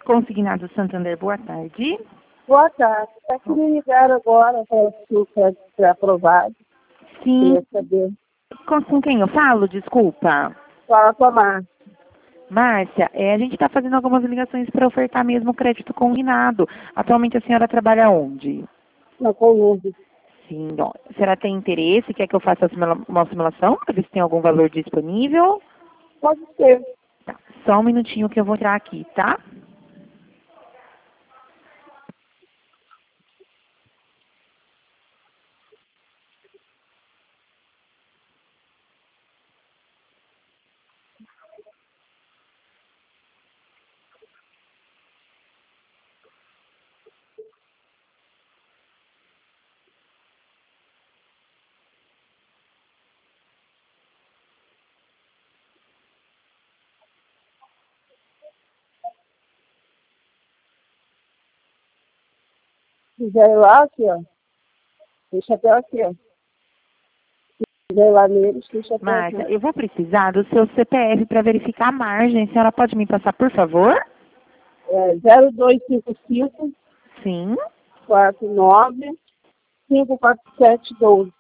Consignado Santander, boa tarde. Boa tarde. É que me ligaram agora para se o crédito ser aprovado. Sim. Queria saber. Com quem eu falo? Desculpa. Fala com a Márcia. Márcia, a gente está fazendo algumas ligações para ofertar mesmo crédito consignado. Atualmente a senhora trabalha onde? Na Colômbia. Sim. Ó, a senhora tem interesse? Quer que eu faça uma simulação para ver se tem algum valor disponível? Pode ser. Tá. Só um minutinho que eu vou entrar aqui, tá? Se quiser ir lá, aqui, ó. Deixa até aqui, ó. Se quiser ir lá neles, deixa até aqui. Márcia, eu vou precisar do seu CPF para verificar a margem. A senhora pode me passar, por favor? É 0255 Sim. 49 54712.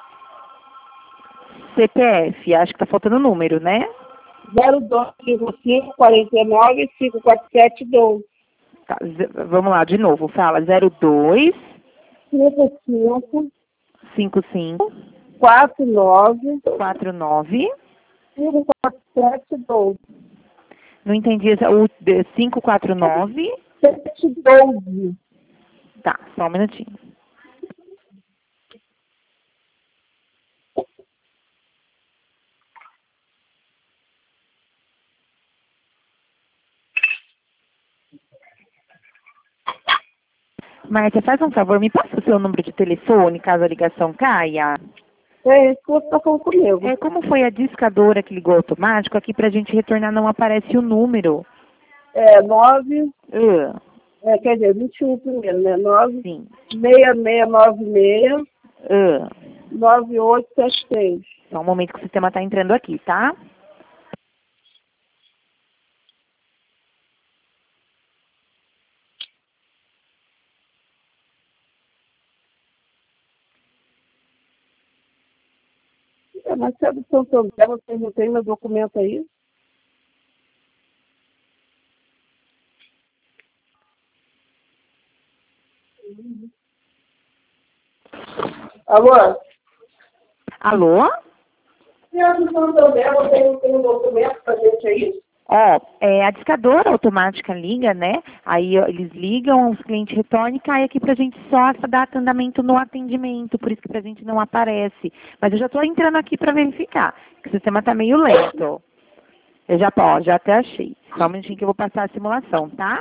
CPF, acho que tá faltando o número, né? 0255 49 54712. Tá, vamos lá, de novo, fala 02 55 55 49 49. 54712. Não entendi o 549. 712. Tá, só um minutinho. Márcia, faz um favor, me passa o seu número de telefone, caso a ligação caia. É isso que você está falando comigo. Como foi a discadora que ligou automático, aqui pra gente retornar não aparece o número. É 9, Ah, quer dizer, 21 primeiro, né? 9, sim. 6696, Ah. 9876. Só um momento que o sistema tá entrando aqui, tá? Mas se é do Santander, você não tem meu documento aí? Alô? Alô? Se é do Santander, você não tem um documento pra gente aí? Ó, a discadora automática liga, né? Aí ó, eles ligam, os clientes retornam e cai aqui pra gente só essa data andamento no atendimento, por isso que pra gente não aparece. Mas eu já tô entrando aqui pra verificar, que o sistema tá meio lento. Eu já até achei. Só um minutinho que eu vou passar a simulação, tá?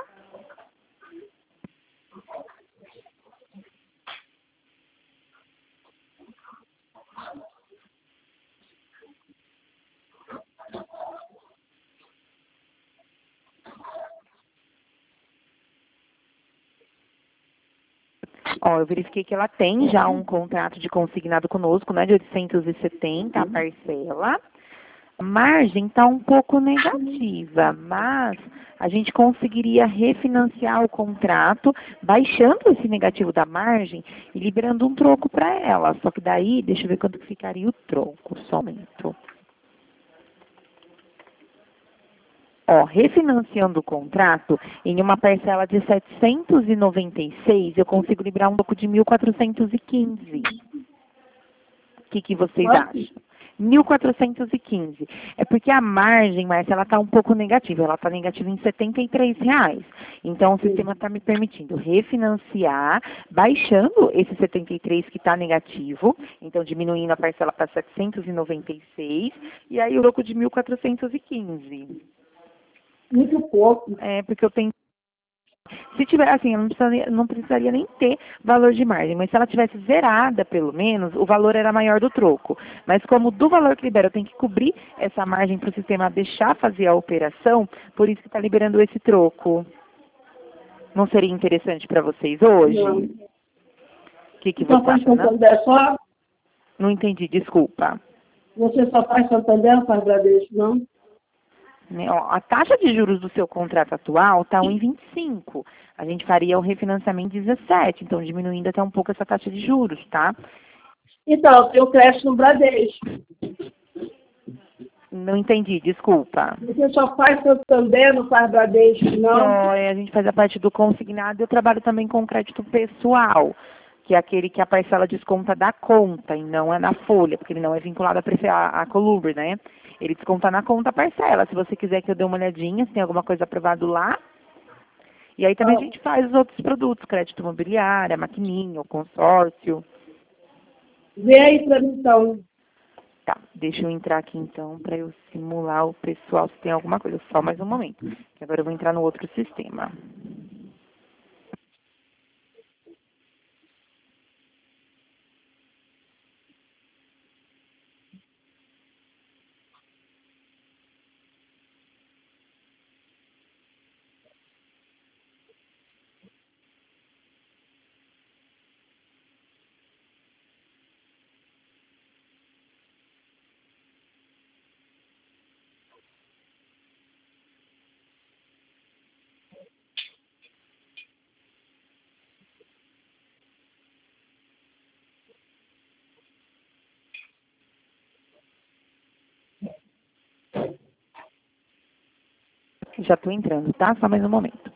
Ó, eu verifiquei que ela tem já um contrato de consignado conosco, né, de 870 a parcela. A margem está um pouco negativa, mas a gente conseguiria refinanciar o contrato, baixando esse negativo da margem e liberando um troco para ela. Só que daí, deixa eu ver quanto que ficaria o troco, só um momento. Ó, refinanciando o contrato, em uma parcela de 796, eu consigo liberar um troco de 1.415. O que vocês acham? 1.415. É porque a margem, Márcia, ela está um pouco negativa. Ela está negativa em R$ 73. Então, o sistema está me permitindo refinanciar, baixando esse 73 que está negativo. Então, diminuindo a parcela para 796. E aí, o troco de 1.415. Muito pouco. Porque eu tenho... Se tiver, assim, eu não precisaria nem ter valor de margem, mas se ela tivesse zerada, pelo menos, o valor era maior do troco. Mas como do valor que libera eu tenho que cobrir essa margem para o sistema deixar fazer a operação, por isso que está liberando esse troco. Não seria interessante para vocês hoje? Não. O que Só você faz acha, não? Santander só? Não entendi, desculpa. Você só faz Santander, não faz Bradesco, não? Né? Ó, a taxa de juros do seu contrato atual está 1,25. A gente faria o refinanciamento 17, então diminuindo até um pouco essa taxa de juros, tá? Então, eu crédito no Bradesco. Não entendi, desculpa. Você só faz Santander, não faz Bradesco, não? Só, a gente faz a parte do consignado e eu trabalho também com crédito pessoal, que é aquele que a parcela desconta da conta e não é na folha, porque ele não é vinculado à Colubre, né? Ele desconta na conta a parcela. Se você quiser que eu dê uma olhadinha, se tem alguma coisa aprovado lá. E aí também a gente faz os outros produtos, crédito imobiliário, maquininha, o consórcio. Vê aí pra mim, então. Tá, deixa eu entrar aqui então para eu simular o pessoal se tem alguma coisa. Só mais um momento, que agora eu vou entrar no outro sistema. Já estou entrando, tá? Só mais um momento.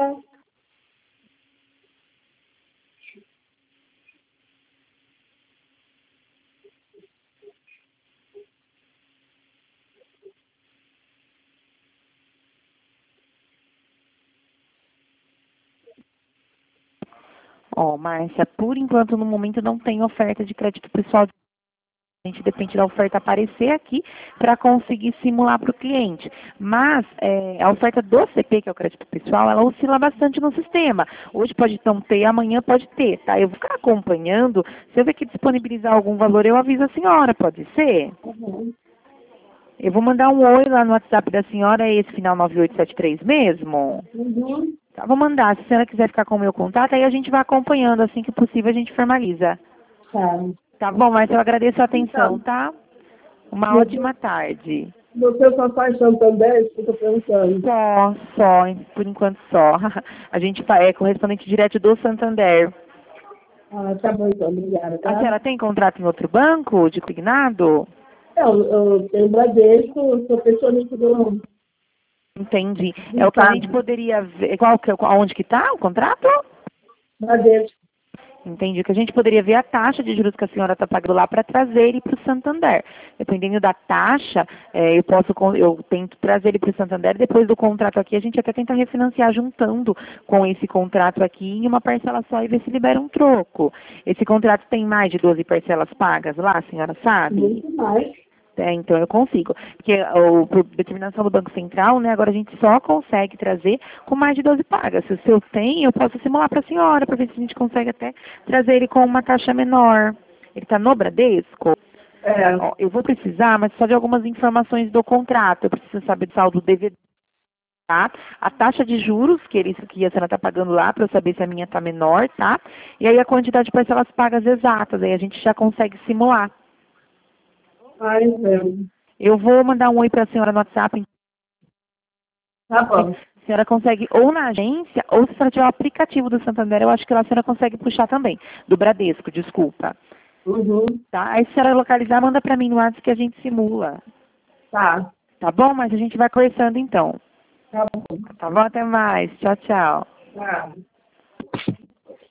Ó, Márcia, por enquanto, no momento, não tem oferta de crédito pessoal. A gente depende da oferta aparecer aqui para conseguir simular para o cliente. Mas a oferta do CP, que é o crédito pessoal, ela oscila bastante no sistema. Hoje pode não ter, amanhã pode ter, tá? Eu vou ficar acompanhando. Se eu ver que disponibilizar algum valor, eu aviso a senhora, pode ser? Uhum. Eu vou mandar um oi lá no WhatsApp da senhora, é esse final 9873 mesmo? Uhum. Tá, vou mandar. Se a senhora quiser ficar com o meu contato, aí a gente vai acompanhando. Assim que possível, a gente formaliza. Tá. Tá bom, mas eu agradeço a atenção, tá? Uma ótima tarde. Você só faz Santander? Isso que eu tô perguntando. Só, por enquanto só. A gente é correspondente direto do Santander. Ah, tá bom então, obrigada, A tá? senhora tem contrato em outro banco de consignado? Eu tenho Bradesco, eu sou pensionista do Entendi. É o que a gente poderia ver. Onde que está o contrato? Bradesco. Entendi. Que a gente poderia ver a taxa de juros que a senhora está pagando lá para trazer ele para o Santander. Dependendo da taxa, eu tento trazer ele para o Santander. Depois do contrato aqui, a gente até tenta refinanciar juntando com esse contrato aqui em uma parcela só e ver se libera um troco. Esse contrato tem mais de 12 parcelas pagas lá, a senhora sabe? Muito mais. Então eu consigo. Porque por determinação do Banco Central, né, agora a gente só consegue trazer com mais de 12 pagas. Se o seu tem, eu posso simular para a senhora, para ver se a gente consegue até trazer ele com uma taxa menor. Ele está no Bradesco? Ó, eu vou precisar, mas só de algumas informações do contrato. Eu preciso saber do saldo DVD, tá? A taxa de juros que a senhora está pagando lá, para eu saber se a minha está menor, tá? E aí a quantidade de parcelas pagas exatas, aí a gente já consegue simular. Ai, velho. Eu vou mandar um oi para a senhora no WhatsApp. Tá bom. A senhora consegue ou na agência, ou se a senhora tiver o aplicativo do Santander, eu acho que lá a senhora consegue puxar também. Do Bradesco, desculpa. Uhum. Tá? Aí se a senhora localizar, manda para mim no WhatsApp que a gente simula. Tá. Tá bom? Mas a gente vai conversando então. Tá bom. Tá bom? Até mais. Tchau, tchau. Tá.